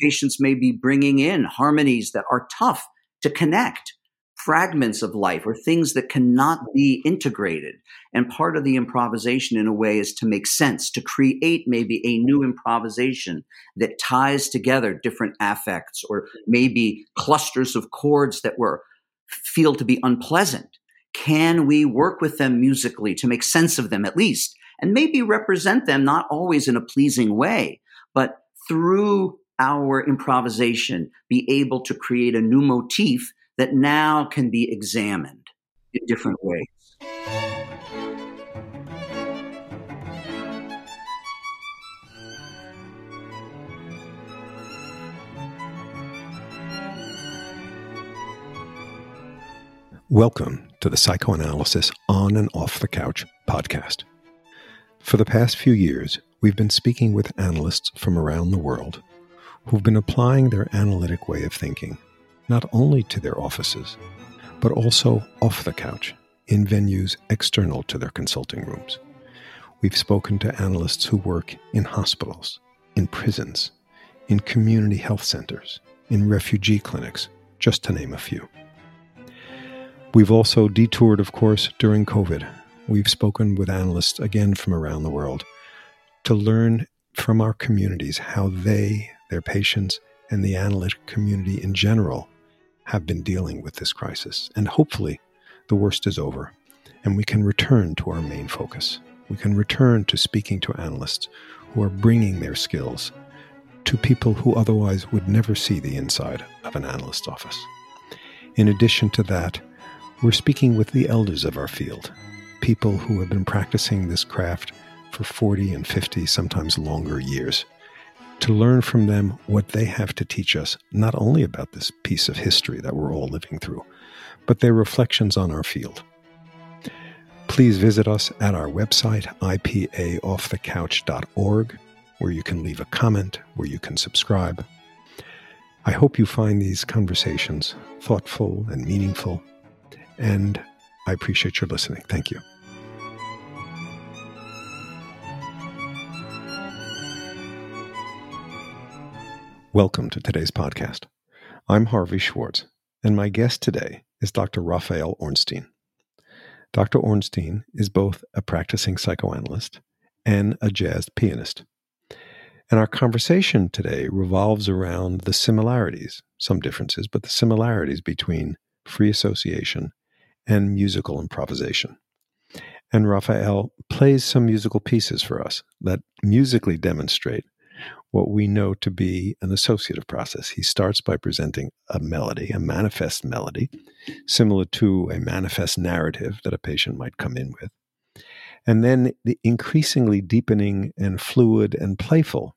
patients may be bringing in harmonies that are tough to connect, fragments of life or things that cannot be integrated. And part of the improvisation in a way is to make sense, to create maybe a new improvisation that ties together different affects or maybe clusters of chords that feel to be unpleasant. Can we work with them musically to make sense of them at least, and maybe represent them not always in a pleasing way, but through our improvisation, be able to create a new motif that now can be examined in different ways. Welcome to the Psychoanalysis On and Off the Couch podcast. For the past few years, we've been speaking with analysts from around the world who've been applying their analytic way of thinking, not only to their offices, but also off the couch in venues external to their consulting rooms. We've spoken to analysts who work in hospitals, in prisons, in community health centers, in refugee clinics, just to name a few. We've also detoured, of course, during COVID. We've spoken with analysts, again from around the world, to learn from our communities how they, their patients, and the analytic community in general have been dealing with this crisis. And hopefully, the worst is over, and we can return to our main focus. We can return to speaking to analysts who are bringing their skills to people who otherwise would never see the inside of an analyst's office. In addition to that, we're speaking with the elders of our field, people who have been practicing this craft for 40 and 50, sometimes longer years, to learn from them what they have to teach us, not only about this piece of history that we're all living through, but their reflections on our field. Please visit us at our website, ipaoffthecouch.org, where you can leave a comment, where you can subscribe. I hope you find these conversations thoughtful and meaningful, and I appreciate your listening. Thank you. Welcome to today's podcast. I'm Harvey Schwartz, and my guest today is Dr. Raphael Ornstein. Dr. Ornstein is both a practicing psychoanalyst and a jazz pianist. And our conversation today revolves around the similarities, some differences, but the similarities between free association and musical improvisation. And Raphael plays some musical pieces for us that musically demonstrate what we know to be an associative process. He starts by presenting a melody, a manifest melody, similar to a manifest narrative that a patient might come in with. And then the increasingly deepening and fluid and playful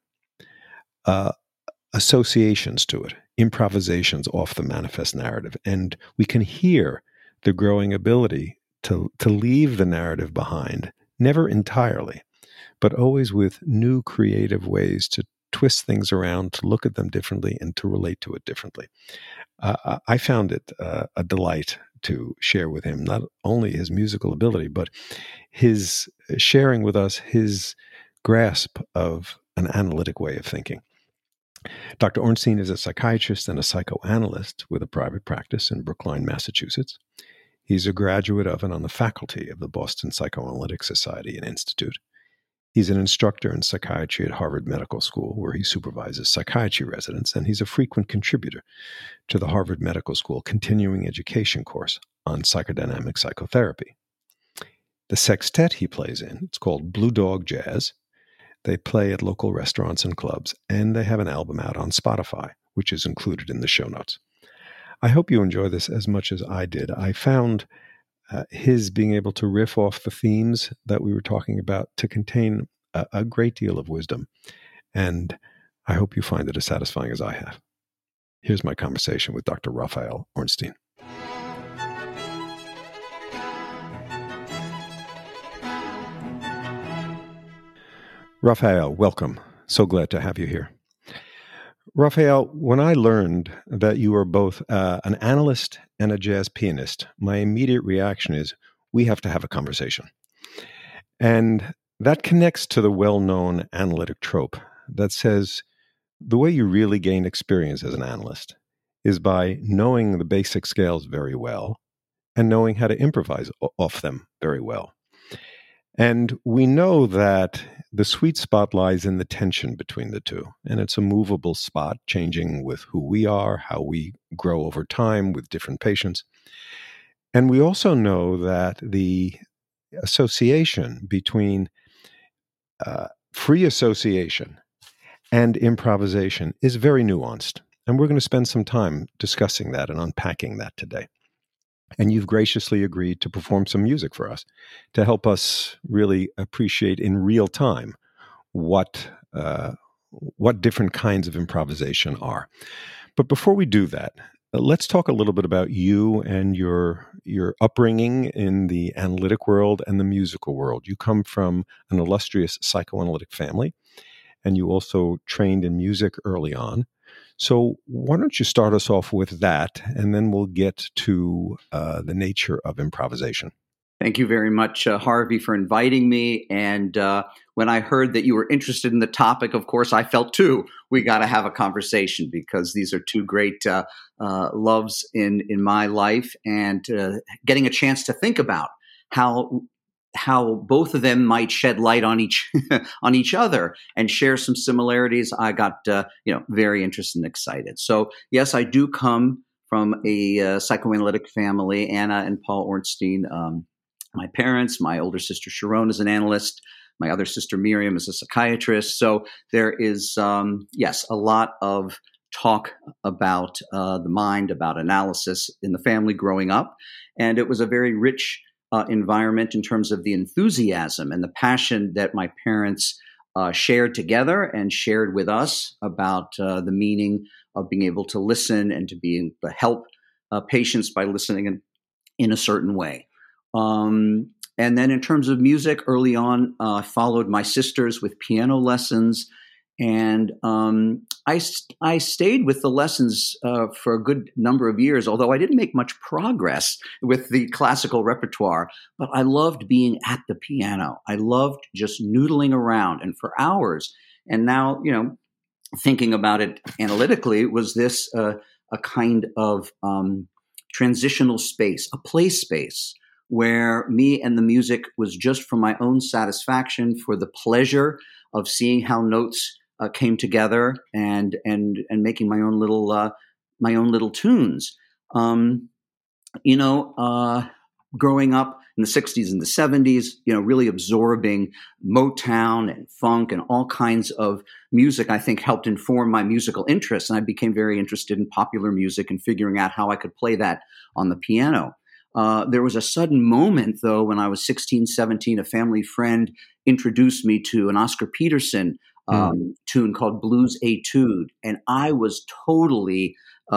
associations to it, improvisations off the manifest narrative. And we can hear the growing ability to leave the narrative behind, never entirely, but always with new creative ways to twist things around, to look at them differently, and to relate to it differently. I found it a delight to share with him not only his musical ability, but his sharing with us his grasp of an analytic way of thinking. Dr. Ornstein is a psychiatrist and a psychoanalyst with a private practice in Brookline, Massachusetts. He's a graduate of and on the faculty of the Boston Psychoanalytic Society and Institute. He's an instructor in psychiatry at Harvard Medical School, where he supervises psychiatry residents, and he's a frequent contributor to the Harvard Medical School continuing education course on psychodynamic psychotherapy. The sextet he plays in, it's called Blue Dog Jazz. They play at local restaurants and clubs, and they have an album out on Spotify, which is included in the show notes. I hope you enjoy this as much as I did. I found his being able to riff off the themes that we were talking about to contain a great deal of wisdom, and I hope you find it as satisfying as I have. Here's my conversation with Dr. Raphael Ornstein. Raphael, welcome. So glad to have you here. Raphael, when I learned that you were both an analyst and a jazz pianist, my immediate reaction is, we have to have a conversation. And that connects to the well-known analytic trope that says the way you really gain experience as an analyst is by knowing the basic scales very well and knowing how to improvise off them very well. And we know that the sweet spot lies in the tension between the two. And it's a movable spot, changing with who we are, how we grow over time with different patients. And we also know that the association between free association and improvisation is very nuanced. And we're going to spend some time discussing that and unpacking that today. And you've graciously agreed to perform some music for us to help us really appreciate in real time what different kinds of improvisation are. But before we do that, let's talk a little bit about you and your upbringing in the analytic world and the musical world. You come from an illustrious psychoanalytic family, and you also trained in music early on. So why don't you start us off with that, and then we'll get to the nature of improvisation. Thank you very much, Harvey, for inviting me. And when I heard that you were interested in the topic, of course, I felt too, we got to have a conversation, because these are two great loves in my life, and getting a chance to think about how both of them might shed light on each other and share some similarities. I got very interested and excited. So yes, I do come from a psychoanalytic family. Anna and Paul Ornstein, my parents. My older sister Sharon is an analyst. My other sister Miriam is a psychiatrist. So there is a lot of talk about the mind, about analysis in the family growing up, and it was a very rich environment in terms of the enthusiasm and the passion that my parents shared together and shared with us about the meaning of being able to listen and to be able to help patients by listening in a certain way. And then in terms of music, early on, I followed my sisters with piano lessons. And I stayed with the lessons for a good number of years, although I didn't make much progress with the classical repertoire. But I loved being at the piano. I loved just noodling around and for hours. And now, thinking about it analytically, was this a kind of transitional space, a play space, where me and the music was just for my own satisfaction, for the pleasure of seeing how notes came together and making my own little tunes. Growing up in the 60s and the 70s, really absorbing Motown and funk and all kinds of music, I think helped inform my musical interests. And I became very interested in popular music and figuring out how I could play that on the piano. There was a sudden moment, though, when I was 16, 17, a family friend introduced me to an Oscar Peterson tune called Blues Etude. And I was totally,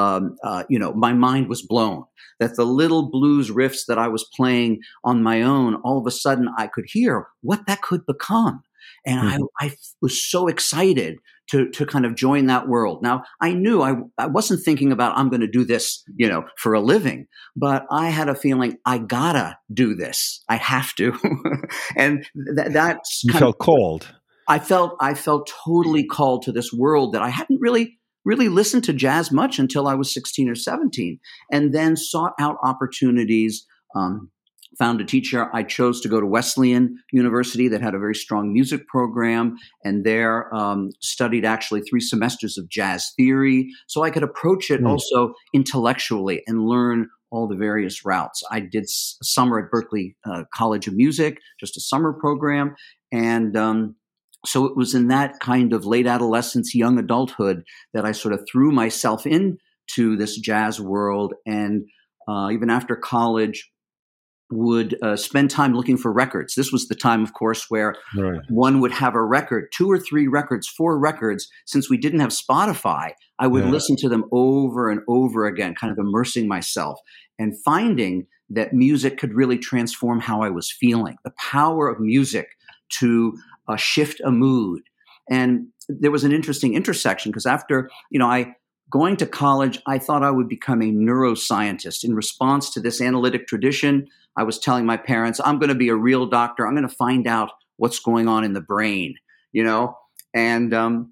my mind was blown that the little blues riffs that I was playing on my own, all of a sudden I could hear what that could become. And I was so excited to kind of join that world. Now, I knew I wasn't thinking about, I'm going to do this, for a living, but I had a feeling I gotta do this. I have to. And that's you felt called. I felt totally called to this world that I hadn't really listened to jazz much until I was 16 or 17, and then sought out opportunities, found a teacher. I chose to go to Wesleyan University that had a very strong music program, and there studied actually 3 semesters of jazz theory, so I could approach it also intellectually and learn all the various routes. I did a summer at Berklee College of Music, just a summer program, and so it was in that kind of late adolescence, young adulthood that I sort of threw myself into this jazz world, and even after college would spend time looking for records. This was the time, of course, where one would have a record, 2 or 3 records, 4 records. Since we didn't have Spotify, I would listen to them over and over again, kind of immersing myself and finding that music could really transform how I was feeling, the power of music to shift a mood. And there was an interesting intersection because after, going to college, I thought I would become a neuroscientist. In response to this analytic tradition, I was telling my parents, I'm going to be a real doctor. I'm going to find out what's going on in the brain, And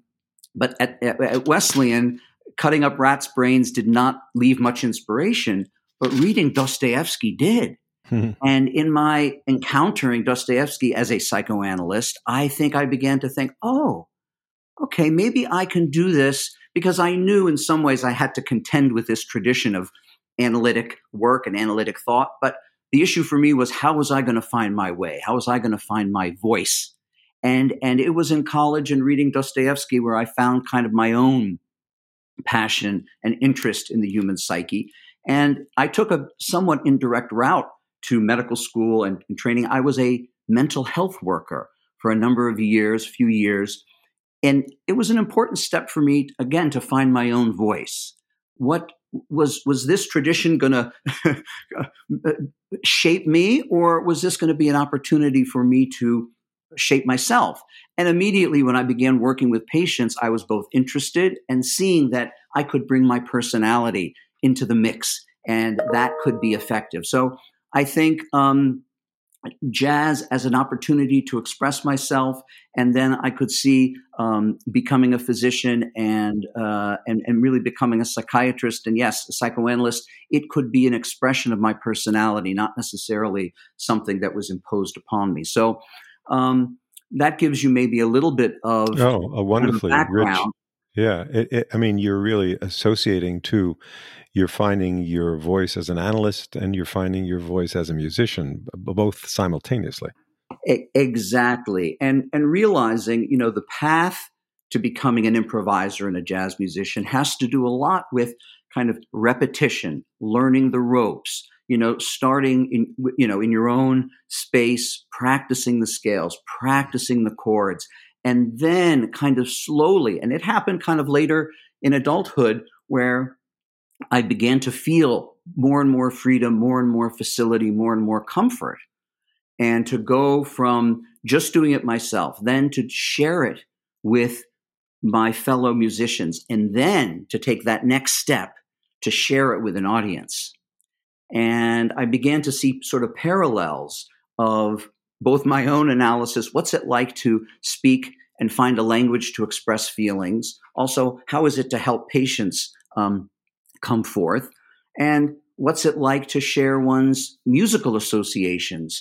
But at Wesleyan, cutting up rats' brains did not leave much inspiration, but reading Dostoevsky did. And in my encountering Dostoevsky as a psychoanalyst, I think I began to think, oh, okay, maybe I can do this, because I knew in some ways I had to contend with this tradition of analytic work and analytic thought. But the issue for me was, how was I going to find my way? How was I going to find my voice? And it was in college and reading Dostoevsky where I found kind of my own passion and interest in the human psyche. And I took a somewhat indirect route to medical school and training. I was a mental health worker for a number of few years. And it was an important step for me, again, to find my own voice. What was this tradition going to shape me, or was this going to be an opportunity for me to shape myself? And immediately when I began working with patients, I was both interested and seeing that I could bring my personality into the mix, and that could be effective. So I think jazz as an opportunity to express myself, and then I could see becoming a physician and really becoming a psychiatrist, and yes, a psychoanalyst. It could be an expression of my personality, not necessarily something that was imposed upon me. So that gives you maybe a little bit of a wonderfully background. rich. Yeah, I mean, you're really associating too. You're finding your voice as an analyst, and you're finding your voice as a musician, both simultaneously. Exactly. And realizing, the path to becoming an improviser and a jazz musician has to do a lot with kind of repetition, learning the ropes, starting in your own space, practicing the scales, practicing the chords, and then kind of slowly, and it happened kind of later in adulthood, where I began to feel more and more freedom, more and more facility, more and more comfort. And to go from just doing it myself, then to share it with my fellow musicians, and then to take that next step to share it with an audience. And I began to see sort of parallels of both my own analysis. What's it like to speak and find a language to express feelings? Also, how is it to help patients come forth? And what's it like to share one's musical associations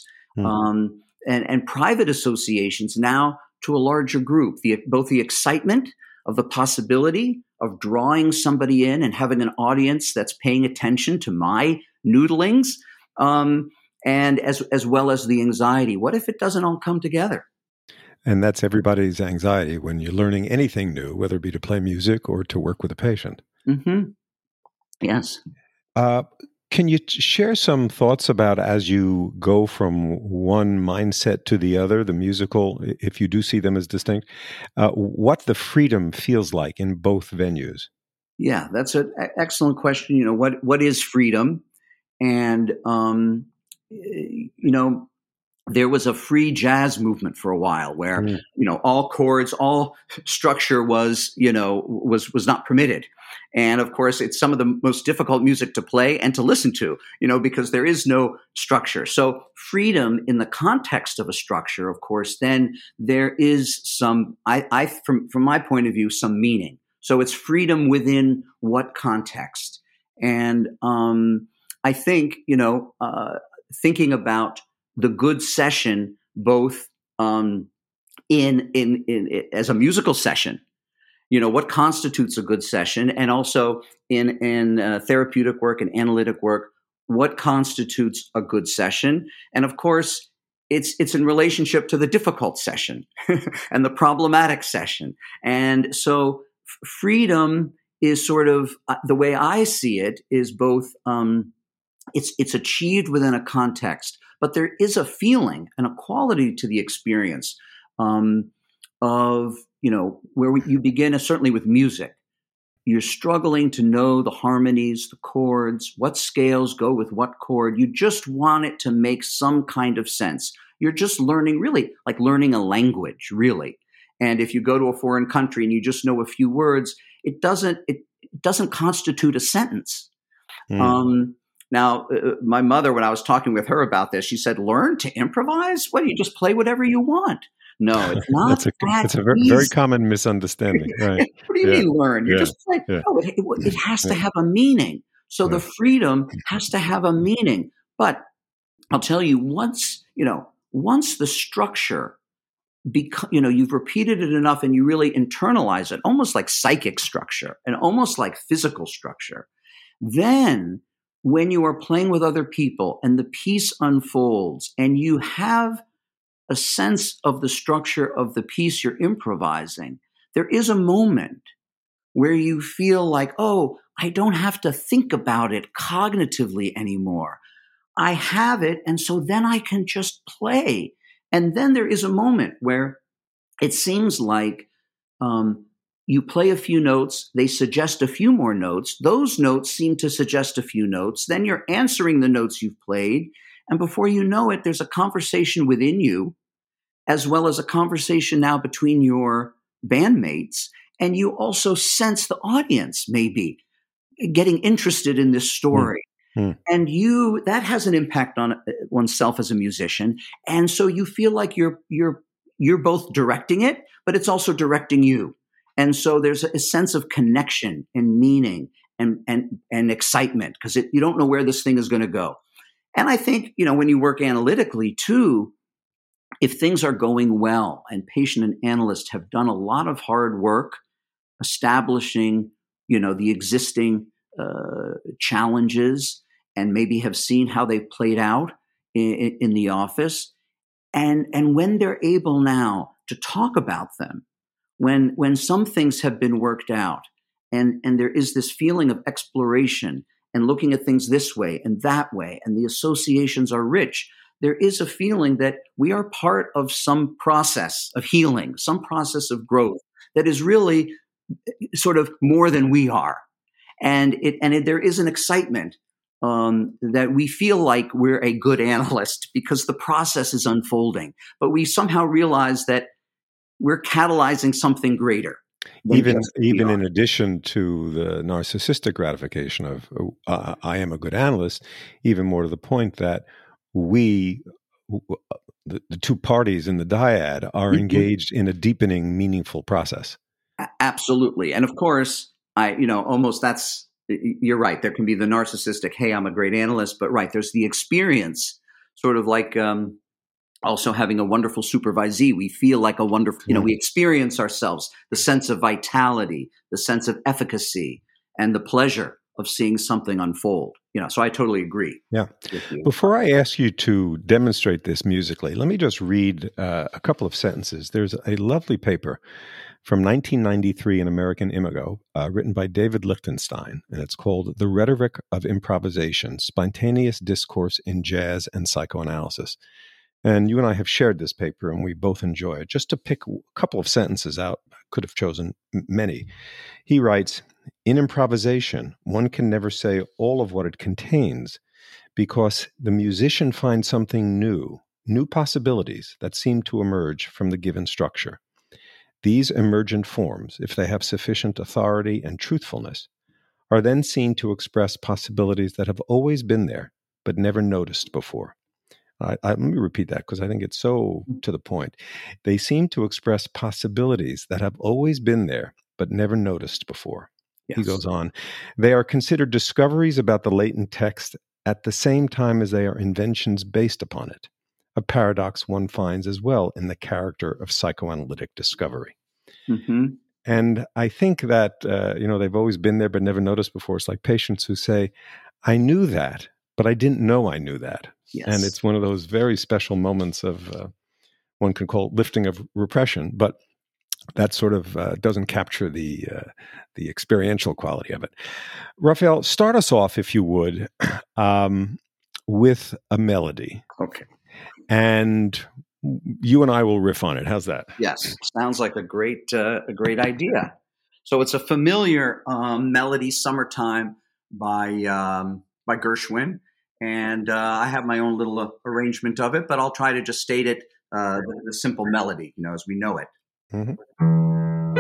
and private associations now to a larger group? Both the excitement of the possibility of drawing somebody in and having an audience that's paying attention to my noodlings, and as well as the anxiety. What if it doesn't all come together? And that's everybody's anxiety when you're learning anything new, whether it be to play music or to work with a patient. Mm-hmm. Yes. Can you share some thoughts about, as you go from one mindset to the other, the musical, if you do see them as distinct, what the freedom feels like in both venues? Yeah, that's an excellent question. What is freedom? And, there was a free jazz movement for a while where, all chords, all structure was not permitted. And of course, it's some of the most difficult music to play and to listen to, because there is no structure. So freedom in the context of a structure, of course, then there is some, from my point of view, some meaning. So it's freedom within what context? And I think, thinking about the good session, both in as a musical session, what constitutes a good session, and also in therapeutic work and analytic work, what constitutes a good session. And of course, it's in relationship to the difficult session and the problematic session. And so freedom is sort of, the way I see it, is both it's achieved within a context, but there is a feeling and a quality to the experience of, where you begin, certainly with music. You're struggling to know the harmonies, the chords, what scales go with what chord. You just want it to make some kind of sense. You're just learning, really like learning a language, really. And if you go to a foreign country and you just know a few words, it doesn't constitute a sentence. Now, my mother, when I was talking with her about this, she said, learn to improvise? What, do you just play whatever you want? No, it's not that It's a very, very easy. common misunderstanding, right? What do you Yeah, mean learn? You're yeah, just playing. yeah, No, it has to yeah, have a meaning. So yeah. the freedom has to have a meaning. But I'll tell you, once the structure, you've repeated it enough and you really internalize it, almost like psychic structure and almost like physical structure, then when you are playing with other people and the piece unfolds and you have a sense of the structure of the piece you're improvising, there is a moment where you feel like, oh, I don't have to think about it cognitively anymore. I have it. And so then I can just play. And then there is a moment where it seems like you play a few notes, they suggest a few more notes. Those notes seem to suggest a few notes. Then you're answering the notes you've played. And before you know it, there's a conversation within you, as well as a conversation now between your bandmates. And you also sense the audience maybe getting interested in this Mm, story. mm, And that has an impact on oneself as a musician. And so you feel like you're both directing it, but it's also directing you. And so there's a sense of connection and meaning and excitement because you don't know where this thing is going to go. And I think, when you work analytically too, if things are going well and patient and analyst have done a lot of hard work establishing, the existing challenges and maybe have seen how they've played out in the office, and when they're able now to talk about them, when some things have been worked out, and there is this feeling of exploration and looking at things this way and that way, and the associations are rich. There is a feeling that we are part of some process of healing, some process of growth that is really sort of more than we are. There is an excitement that we feel like we're a good analyst because the process is unfolding, but we somehow realize that we're catalyzing something greater than Even just we even are. in addition to the narcissistic gratification of I am a good analyst, even more to the point that we, the two parties in the dyad, are Mhm. engaged in a deepening, meaningful process. Absolutely. And of course, almost you're right. There can be the narcissistic, hey, I'm a great analyst, but right, there's the experience, sort of like also having a wonderful supervisee. We feel like a wonderful, we experience ourselves, the sense of vitality, the sense of efficacy, and the pleasure of seeing something unfold. So I totally agree Yeah. with you. Before I ask you to demonstrate this musically, let me just read a couple of sentences. There's a lovely paper from 1993 in American Imago, written by David Lichtenstein, and it's called The Rhetoric of Improvisation, Spontaneous Discourse in Jazz and Psychoanalysis. And you and I have shared this paper, and we both enjoy it. Just to pick a couple of sentences out, I could have chosen many. He writes, in improvisation, one can never say all of what it contains because the musician finds something new possibilities that seem to emerge from the given structure. These emergent forms, if they have sufficient authority and truthfulness, are then seen to express possibilities that have always been there, but never noticed before. Let me repeat that because I think it's so to the point. They seem to express possibilities that have always been there, but never noticed before. He Yes. goes on, they are considered discoveries about the latent text at the same time as they are inventions based upon it, a paradox one finds as well in the character of psychoanalytic discovery. Mm-hmm. And I think that, they've always been there but never noticed before. It's like patients who say, I knew that, but I didn't know I knew that. And Yes. it's one of those very special moments of, one can call it lifting of repression, but that sort of doesn't capture the experiential quality of it. Raphael, start us off, if you would, with a melody. Okay. And you and I will riff on it. How's that? Yes. Sounds like a great idea. So it's a familiar melody, "Summertime" by Gershwin, and I have my own little arrangement of it, but I'll try to just state it the simple melody, as we know it. Mm-hmm.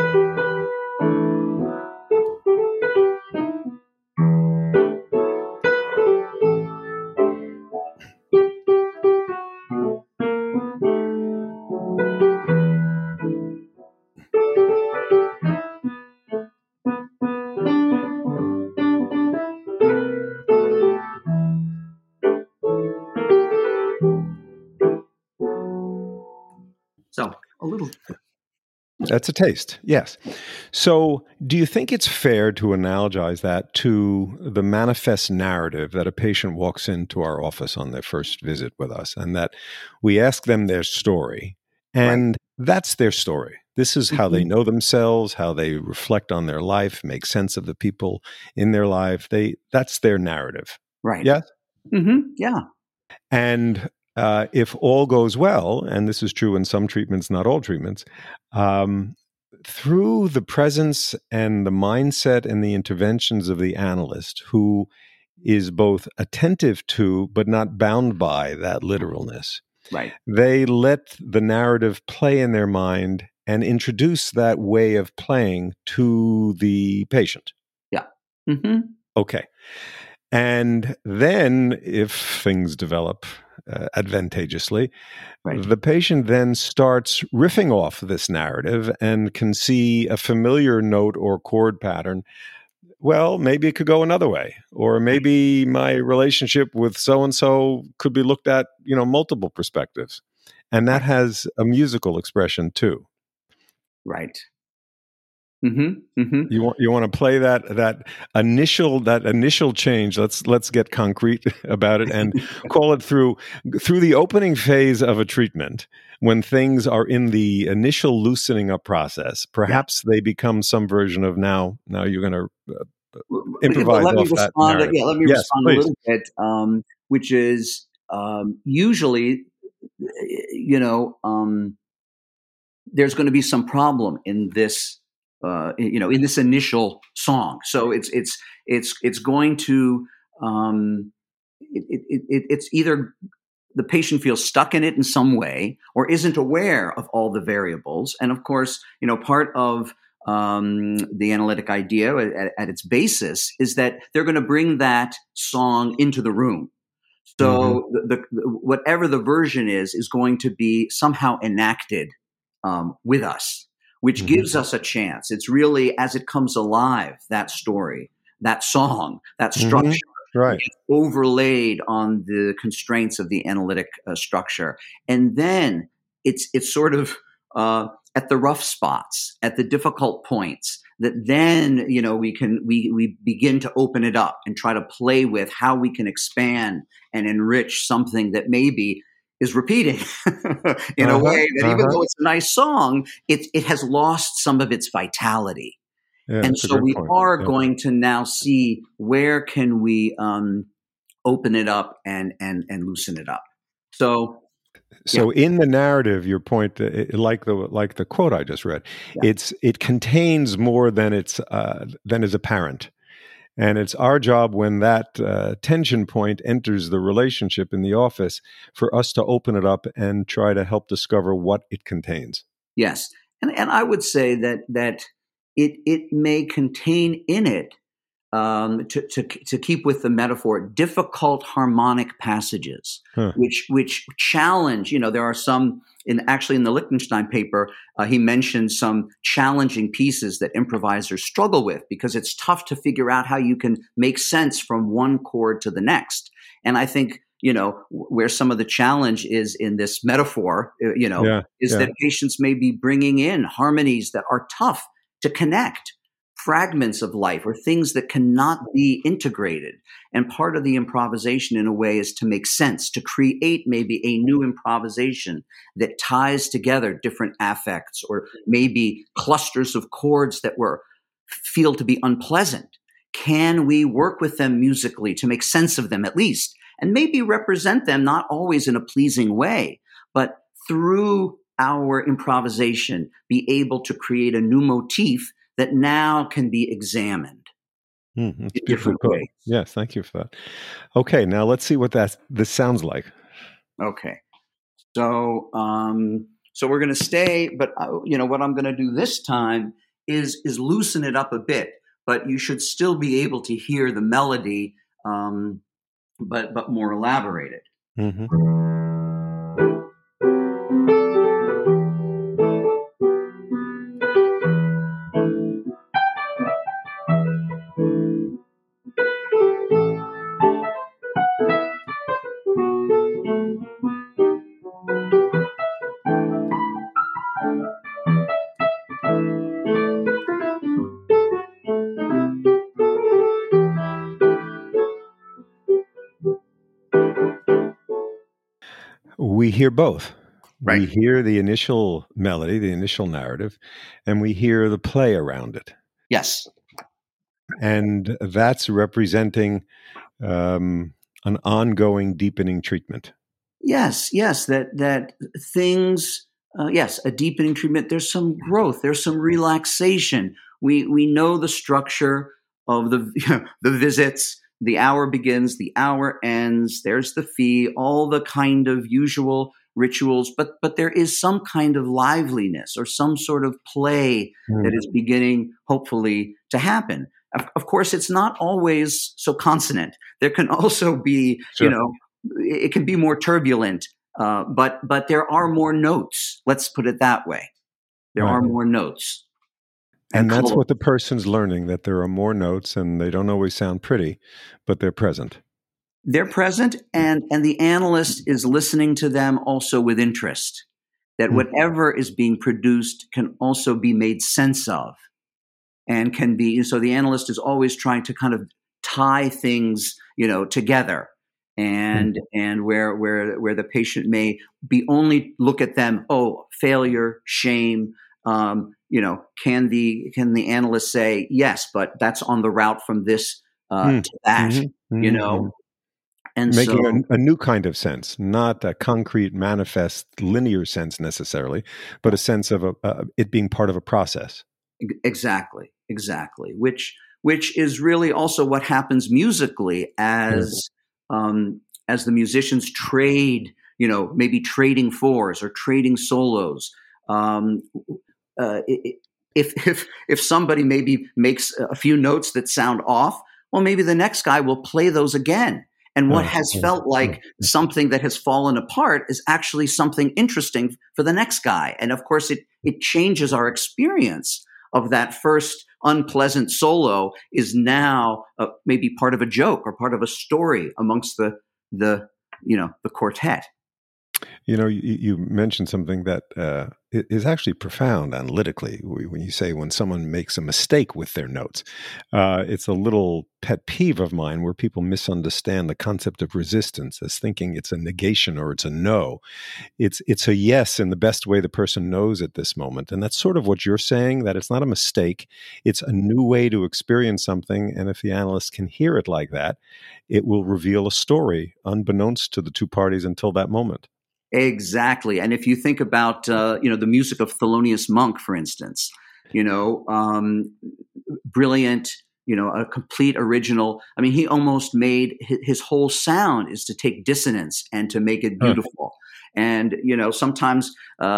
That's a taste, yes. So, do you think it's fair to analogize that to the manifest narrative that a patient walks into our office on their first visit with us, and that we ask them their story, Right. and that's their story? This is how they Mhm. know themselves, how they reflect on their life, make sense of the people in their life. That's their narrative. Right. Yes? Yeah. And if all goes well, and this is true in some treatments, not all treatments, um, through the presence and the mindset and the interventions of the analyst, who is both attentive to but not bound by that literalness, Right. they let the narrative play in their mind and introduce that way of playing to the patient. Yeah. hmm Okay. And then, if things develop advantageously, Right. the patient then starts riffing off this narrative and can see a familiar note or chord pattern. Well, maybe it could go another way, or maybe my relationship with so and so could be looked at, multiple perspectives, and that Right. has a musical expression too. Right. hmm hmm You want to play that initial change. Let's get concrete about it and call it through the opening phase of a treatment, when things are in the initial loosening up process. Yeah. Perhaps they become some version of now you're going to But improvise let me off that respond. narrative. Yeah, let me Yes, respond a please. little bit, which is usually, you know, there's going to be some problem in this, in this initial song. So it's going to, it's either the patient feels stuck in it in some way or isn't aware of all the variables. And of course, part of the analytic idea at its basis is that they're going to bring that song into the room. Hmm. So whatever the version is going to be somehow enacted with us, which Hmm. gives us a chance. It's really as it comes alive, that story, that song, that Hmm. structure Right. gets overlaid on the constraints of the analytic structure, and then it's sort of at the rough spots, at the difficult points, that then we begin to open it up and try to play with how we can expand and enrich something that maybe is repeating in a Uh-huh. way that, even Uh-huh. though it's a nice song, it has lost some of its vitality. Yeah, And that's a so great we point. are Yeah. going to now see where can we open it up and loosen it up. So yeah, So in the narrative, your point, like the quote I just read, yeah, it contains more than is apparent, and it's our job, when that tension point enters the relationship in the office, for us to open it up and try to help discover what it contains. yes, and I would say that it may contain in it, to keep with the metaphor, difficult harmonic passages, Huh. which challenge. There are some in the Lichtenstein paper. He mentioned some challenging pieces that improvisers struggle with, because it's tough to figure out how you can make sense from one chord to the next. And I think where some of the challenge is in this metaphor, Yeah, is yeah. that patients may be bringing in harmonies that are tough to connect, fragments of life or things that cannot be integrated. And part of the improvisation, in a way, is to make sense, to create maybe a new improvisation that ties together different affects, or maybe clusters of chords that feel to be unpleasant. Can we work with them musically to make sense of them, at least, and maybe represent them, not always in a pleasing way, but through our improvisation, be able to create a new motif that now can be examined It's in beautifully different put. ways. Yes, thank you for that. Okay, now let's see what this sounds like. Okay. So we're going to stay, but what I'm going to do this time is loosen it up a bit, but you should still be able to hear the melody, but more elaborated. Hmm. We hear both. Right. We hear the initial melody, the initial narrative, and we hear the play around it. Yes. And that's representing an ongoing deepening treatment. Yes, that things. Yes, a deepening treatment. There's some growth. There's some relaxation. We know the structure of the the visits. The hour begins. The hour ends. There's the fee. All the kind of usual rituals, but there is some kind of liveliness or some sort of play that is beginning, hopefully, to happen. Of course, it's not always so consonant. There can also be, Sure. it can be more turbulent, but there are more notes. Let's put it that way. There Right. are more notes. And that's what the person's learning, that there are more notes and they don't always sound pretty, but they're present. They're present, and the analyst is listening to them also with interest, that whatever is being produced can also be made sense of and can be. So the analyst is always trying to kind of tie things, together. And where the patient may be only look at them, failure, shame, can the analyst say yes, but that's on the route from this to that, and making so a new kind of sense, not a concrete, manifest, linear sense necessarily, but a sense of it being part of a process. Exactly, which is really also what happens musically as the musicians trade, maybe trading fours or trading solos. If somebody maybe makes a few notes that sound off, well, maybe the next guy will play those again. And what has felt like something that has fallen apart is actually something interesting for the next guy. And of course, it changes our experience of that first unpleasant solo is now maybe part of a joke or part of a story amongst the quartet. You mentioned something that is actually profound analytically. When you say when someone makes a mistake with their notes, it's a little pet peeve of mine where people misunderstand the concept of resistance as thinking it's a negation or it's a no. It's a yes in the best way the person knows at this moment. And that's sort of what you're saying, that it's not a mistake. It's a new way to experience something. And if the analyst can hear it like that, it will reveal a story unbeknownst to the two parties until that moment. Exactly. And if you think about, the music of Thelonious Monk, for instance, brilliant, a complete original. I mean, he almost made his whole sound is to take dissonance and to make it beautiful. And, sometimes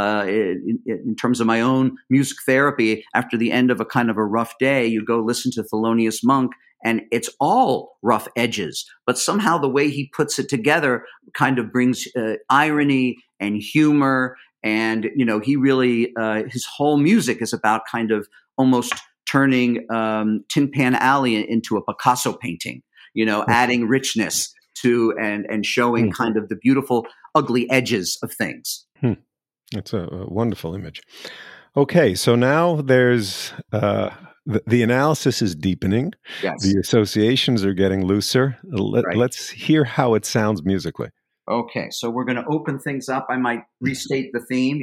in terms of my own music therapy, after the end of a kind of a rough day, you go listen to Thelonious Monk, and it's all rough edges. But somehow the way he puts it together kind of brings irony and humor. And, he really, his whole music is about kind of almost turning Tin Pan Alley into a Picasso painting, adding richness to and showing kind of the beautiful, ugly edges of things. That's a wonderful image. Okay, so now there's the analysis is deepening. Yes. The associations are getting looser. Let's hear how it sounds musically. Okay, so we're going to open things up. I might restate the theme,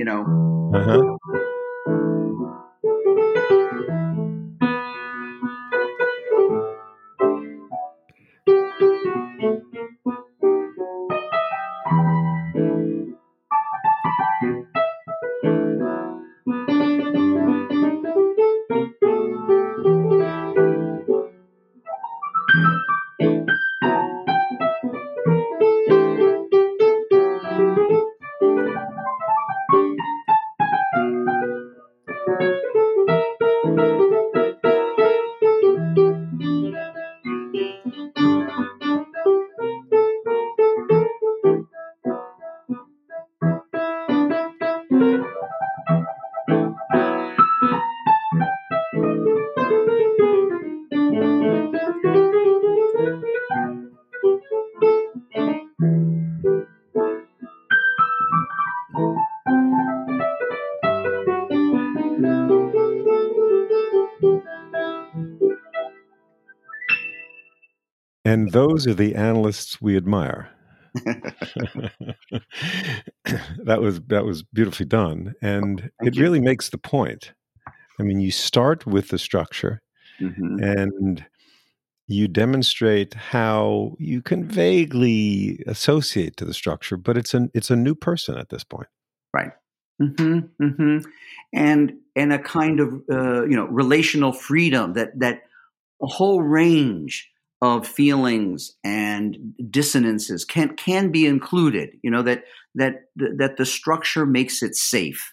And those are the analysts we admire. That was beautifully done, and Thank it you. really makes the point. I mean, you start with the structure, Hmm. and you demonstrate how you can vaguely associate to the structure, but it's a new person at this point. Right. Hmm. Hmm. And a kind of relational freedom that a whole range of feelings and dissonances can be included. That the structure makes it safe,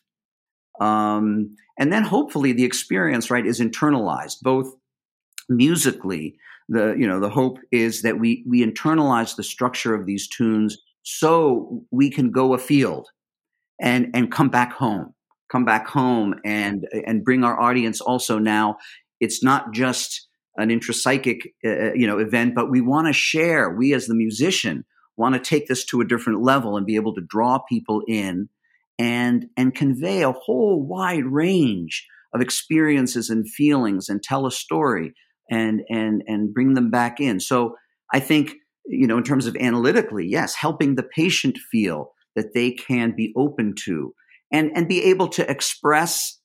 and then hopefully the experience, right, is internalized both musically. The hope is that we internalize the structure of these tunes so we can go afield and come back home and bring our audience also. Now it's not just an intrapsychic event, but we want to share, we as the musician want to take this to a different level and be able to draw people in and convey a whole wide range of experiences and feelings and tell a story and bring them back in. So I think, in terms of analytically, yes, helping the patient feel that they can be open to and be able to express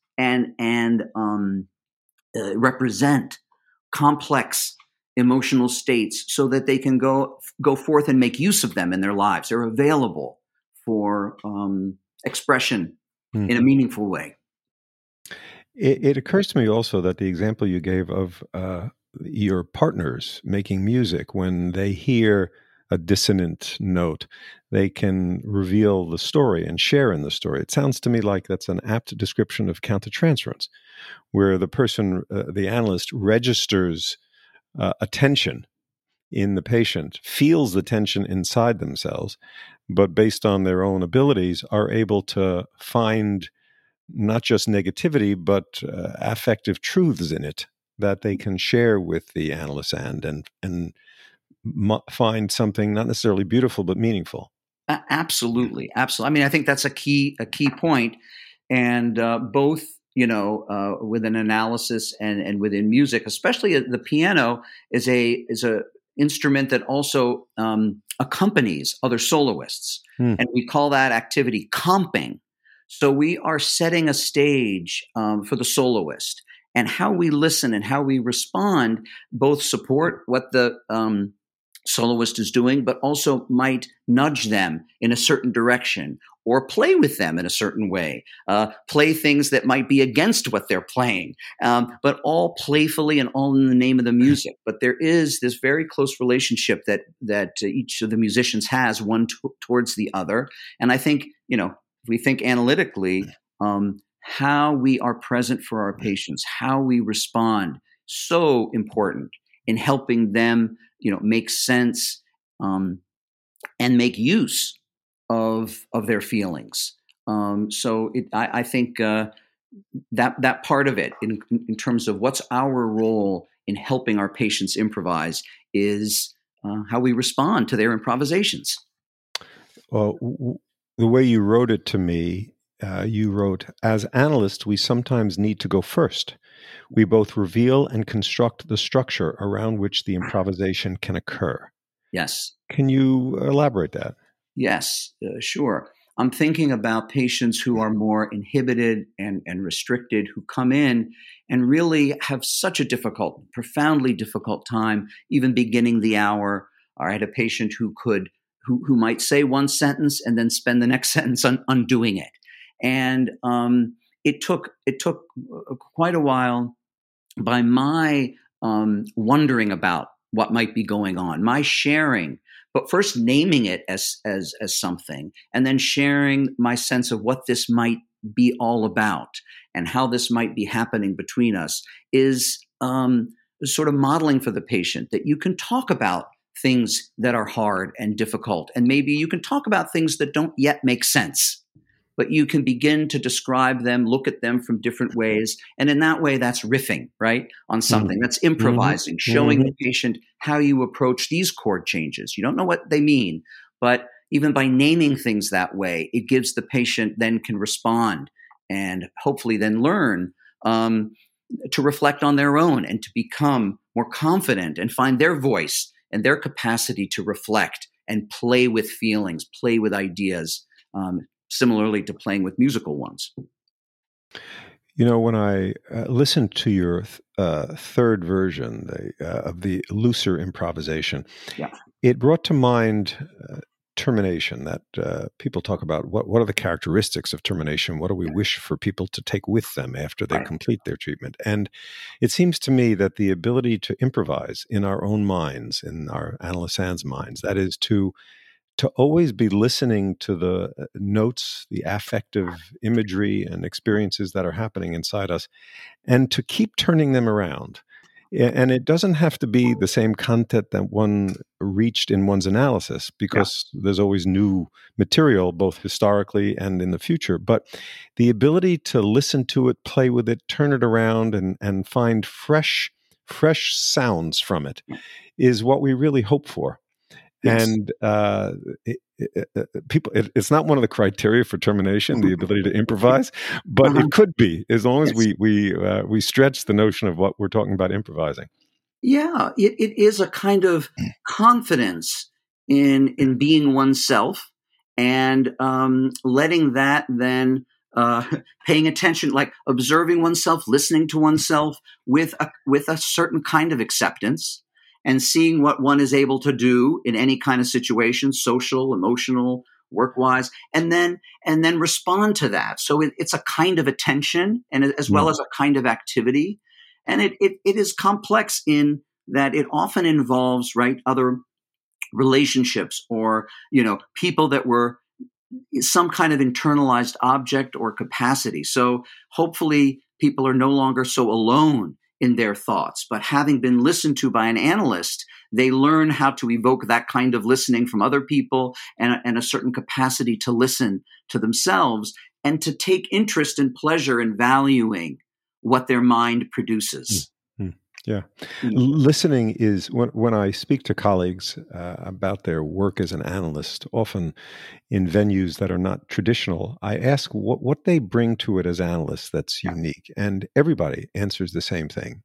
and represent complex emotional states so that they can go forth and make use of them in their lives. They're available for expression Hmm. in a meaningful way. It occurs to me also that the example you gave of your partners making music, when they hear a dissonant note, they can reveal the story and share in the story. It sounds to me like that's an apt description of countertransference, where the person, the analyst, registers attention in the patient, feels the tension inside themselves, but based on their own abilities, are able to find not just negativity, but affective truths in it that they can share with the analyst and find something not necessarily beautiful but meaningful. Absolutely, absolutely. I mean, I think that's a key point, and both with an analysis and within music, especially the piano is a instrument that also accompanies other soloists, and we call that activity comping. So we are setting a stage for the soloist, and how we listen and how we respond both support what the soloist is doing, but also might nudge them in a certain direction or play with them in a certain way, play things that might be against what they're playing, but all playfully and all in the name of the music. But there is this very close relationship that each of the musicians has, one towards the other. And I think, if we think analytically, how we are present for our patients, how we respond, so important in helping them make sense and make use of their feelings. I think that part of it, in terms of what's our role in helping our patients improvise, is how we respond to their improvisations. Well, the way you wrote it to me, you wrote, as analysts, we sometimes need to go first. We both reveal and construct the structure around which the improvisation can occur. Yes. Can you elaborate that? Yes, sure. I'm thinking about patients who are more inhibited and restricted, who come in and really have such a profoundly difficult time even beginning the hour. I had a patient who might say one sentence and then spend the next sentence undoing it. And it took quite a while by my wondering about what might be going on, my sharing, but first naming it as something, and then sharing my sense of what this might be all about and how this might be happening between us, is sort of modeling for the patient that you can talk about things that are hard and difficult, and maybe you can talk about things that don't yet make sense, but you can begin to describe them, look at them from different ways. And in that way, that's riffing, right, on something. Mm-hmm. That's improvising, showing the patient how you approach these chord changes. You don't know what they mean, but even by naming things that way, it gives the patient then can respond and hopefully then learn to reflect on their own and to become more confident and find their voice and their capacity to reflect and play with feelings, play with ideas, similarly to playing with musical ones. You know, when I listened to your third version of the looser improvisation, Yeah. it brought to mind termination, that people talk about what are the characteristics of termination? What do we wish for people to take with them after they complete their treatment? And it seems to me that the ability to improvise in our own minds, in our analysand's minds, that is to always be listening to the notes, the affective imagery and experiences that are happening inside us, and to keep turning them around. And it doesn't have to be the same content that one reached in one's analysis, because there's always new material, both historically and in the future. But the ability to listen to it, play with it, turn it around, and find fresh sounds from it is what we really hope for. Yes. And it's not one of the criteria for termination, the ability to improvise, but it could be, as long as we stretch the notion of what we're talking about improvising. Yeah, it is a kind of confidence in being oneself, and letting that then paying attention, like observing oneself, listening to oneself with a certain kind of acceptance, and seeing what one is able to do in any kind of situation, social, emotional, work-wise, and then respond to that. So it's a kind of attention, and as well as a kind of activity. And it is complex in that it often involves, other relationships, or, people that were some kind of internalized object or capacity. So hopefully people are no longer so alone in their thoughts, but having been listened to by an analyst, they learn how to evoke that kind of listening from other people, and a certain capacity to listen to themselves, and to take interest and pleasure in valuing what their mind produces. Mm-hmm. Yeah. Listening is, when I speak to colleagues about their work as an analyst, often in venues that are not traditional, I ask what they bring to it as analysts that's unique. And everybody answers the same thing.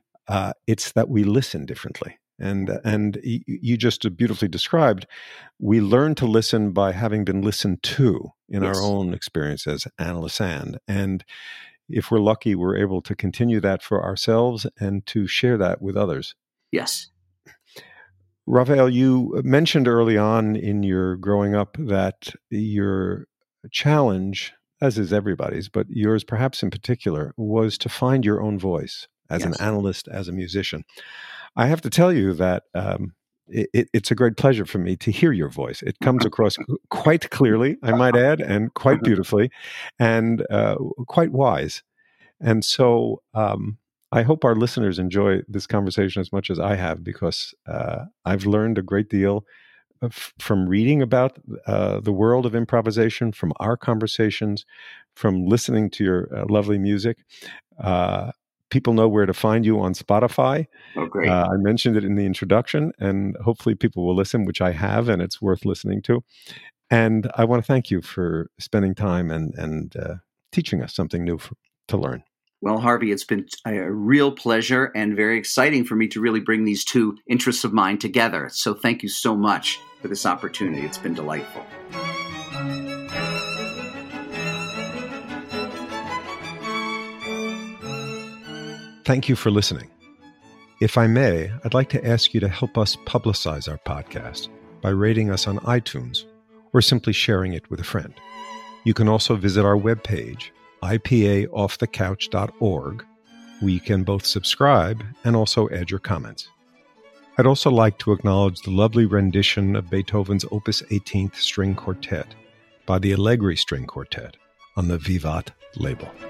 It's that we listen differently. And you just beautifully described, we learn to listen by having been listened to in our own experience as analysand. And if we're lucky, we're able to continue that for ourselves and to share that with others. Yes. Raphael, you mentioned early on in your growing up that your challenge, as is everybody's, but yours perhaps in particular, was to find your own voice as an analyst, as a musician. I have to tell you that it's a great pleasure for me to hear your voice. It comes across quite clearly, I might add, and quite beautifully, and quite wise. And so I hope our listeners enjoy this conversation as much as I have, because I've learned a great deal from reading about the world of improvisation, from our conversations, from listening to your lovely music. People know where to find you on Spotify. Oh, great. I mentioned it in the introduction, and hopefully people will listen, which I have, and it's worth listening to. And I want to thank you for spending time and teaching us something new to learn. Well, Harvey, it's been a real pleasure and very exciting for me to really bring these two interests of mine together. So thank you so much for this opportunity. It's been delightful. Thank you for listening. If I may, I'd like to ask you to help us publicize our podcast by rating us on iTunes, or simply sharing it with a friend. You can also visit our webpage, ipaoffthecouch.org, where you can both subscribe and also add your comments. I'd also like to acknowledge the lovely rendition of Beethoven's Opus 18th String Quartet by the Allegri String Quartet on the Vivat label.